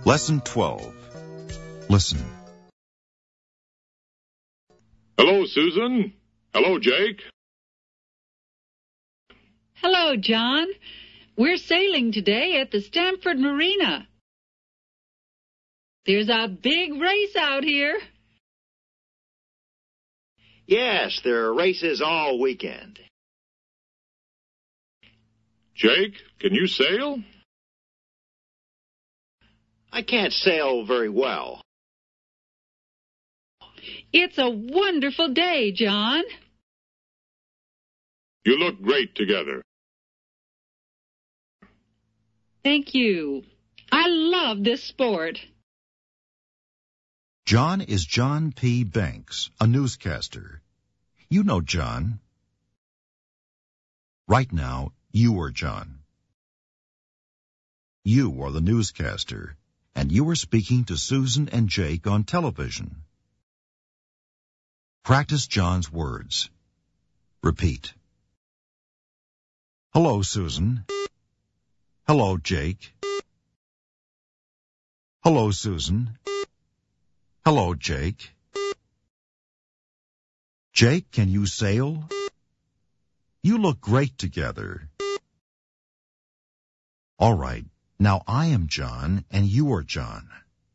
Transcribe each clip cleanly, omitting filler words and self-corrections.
Lesson 12. Listen. Hello, Susan. Hello, Jake. Hello, John. We're sailing today at the Stamford Marina. There's a big race out here. Yes, there are races all weekend. Jake, can you sail? I can't sail very well. It's a wonderful day, John. You look great together. Thank you. I love this sport. John is John P. Banks, a newscaster. You know John. Right now, you are John. You are the newscaster, and you are speaking to Susan and Jake on television. Practice John's words. Repeat. Hello, Susan. Hello, Jake. Hello, Susan. Hello, Jake. Jake, can you sail? You look great together. All right, now I am John and you are John.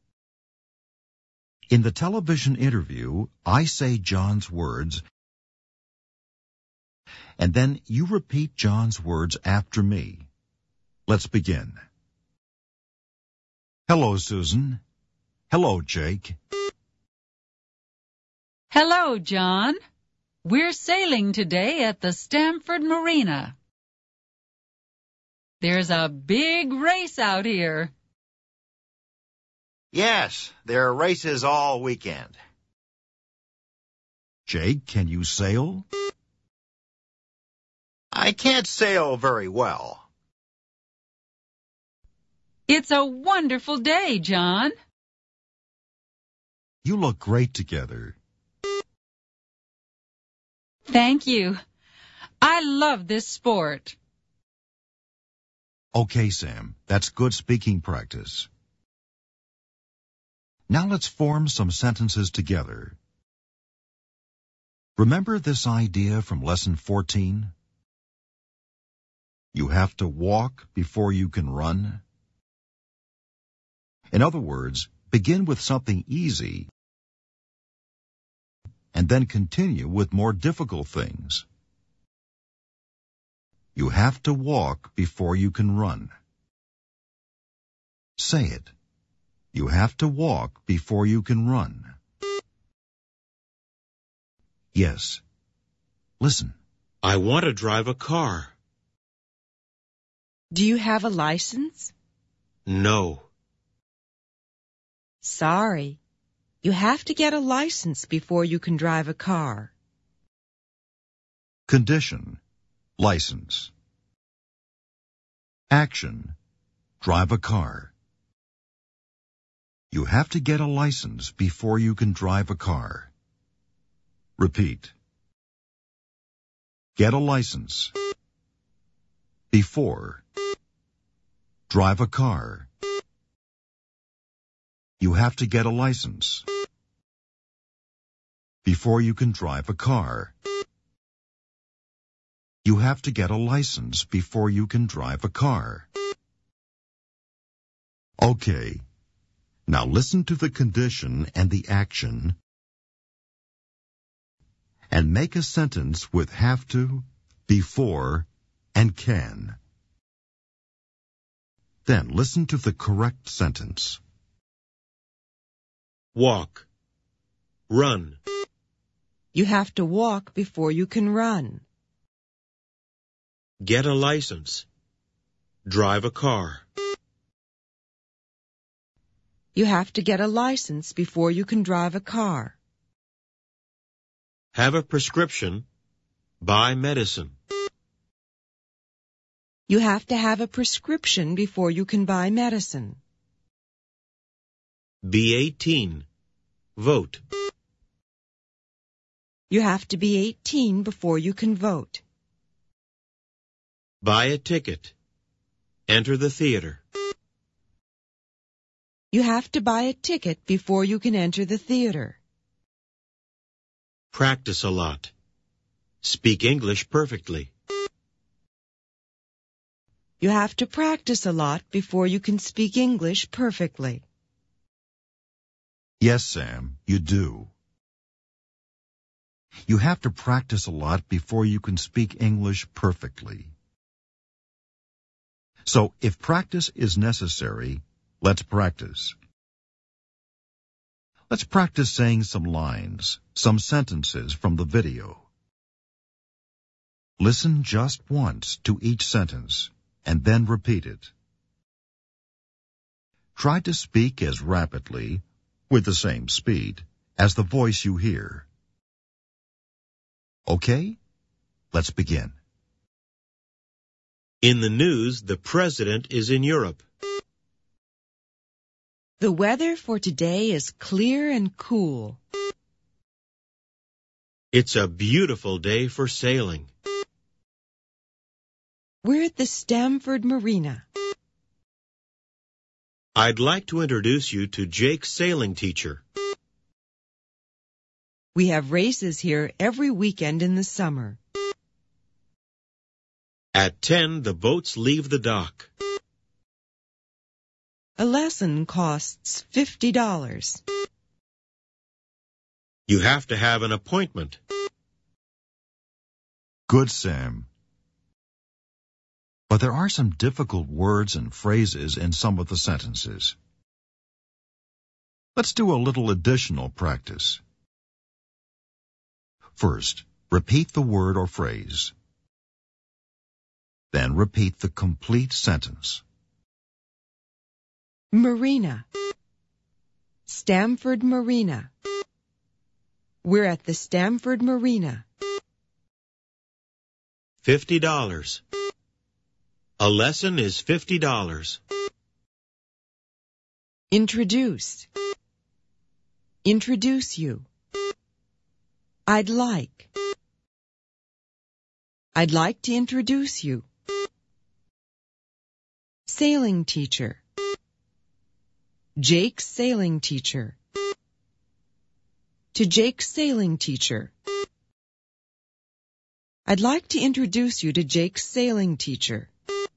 In the television interview, I say John's words, and then you repeat John's words after me. Let's begin. Hello, Susan. Hello, Jake. Hello, John. We're sailing today at the Stamford Marina. There's a big race out here. Yes, there are races all weekend. Jake, can you sail? I can't sail very well. It's a wonderful day, John. You look great together. Thank you. I love this sport. Okay, Sam, that's good speaking practice. Now let's form some sentences together. Remember this idea from Lesson 14? You have to walk before you can run. In other words, begin with something easy and then continue with more difficult things. You have to walk before you can run. Say it. You have to walk before you can run. Yes. Listen. I want to drive a car. Do you have a license? No. Sorry. You have to get a license before you can drive a car. Condition. License. Action. Drive a car. You have to get a license before you can drive a car. Repeat. Get a license. Before. Drive a car. You have to get a license before you can drive a car. You have to get a license before you can drive a car. Okay. Now listen to the condition and the action and make a sentence with have to, before, and can. Then listen to the correct sentence. Walk. Run. You have to walk before you can run. Get a license. Drive a car. You have to get a license before you can drive a car. Have a prescription. Buy medicine. You have to have a prescription before you can buy medicine. Be 18. Vote. You have to be 18 before you can vote. Buy a ticket. Enter the theater. You have to buy a ticket before you can enter the theater. Practice a lot. Speak English perfectly. You have to practice a lot before you can speak English perfectly. Yes, Sam, you do. You have to practice a lot before you can speak English perfectly. So, if practice is necessary, let's practice. Let's practice saying some lines, some sentences from the video. Listen just once to each sentence, and then repeat it. Try to speak as rapidly, with the same speed, as the voice you hear. Okay? Let's begin. In the news, the president is in Europe. The weather for today is clear and cool. It's a beautiful day for sailing. We're at the Stamford Marina. I'd like to introduce you to Jake's sailing teacher. We have races here every weekend in the summer. At 10, the boats leave the dock. A lesson costs $50. You have to have an appointment. Good, Sam. But there are some difficult words and phrases in some of the sentences. Let's do a little additional practice. First, repeat the word or phrase. Then repeat the complete sentence. Marina. Stamford Marina. We're at the Stamford Marina. $50. A lesson is $50. Introduce. Introduce you. I'd like. I'd like to introduce you. Sailing teacher. Jake's sailing teacher. To Jake's sailing teacher. I'd like to introduce you to Jake's sailing teacher.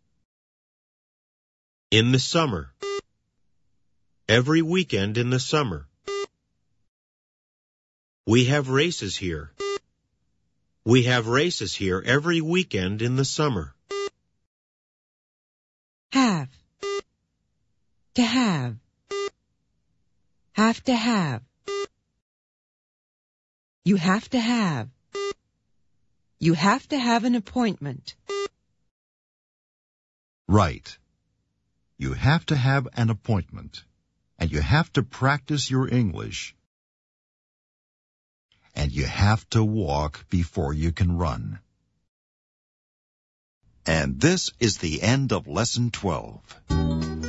In the summer. Every weekend in the summer. We have races here. We have races here every weekend in the summer. Have. To have. Have to have. You have to have. You have to have an appointment. Right. You have to have an appointment. And you have to practice your English. And you have to walk before you can run. And this is the end of Lesson 12.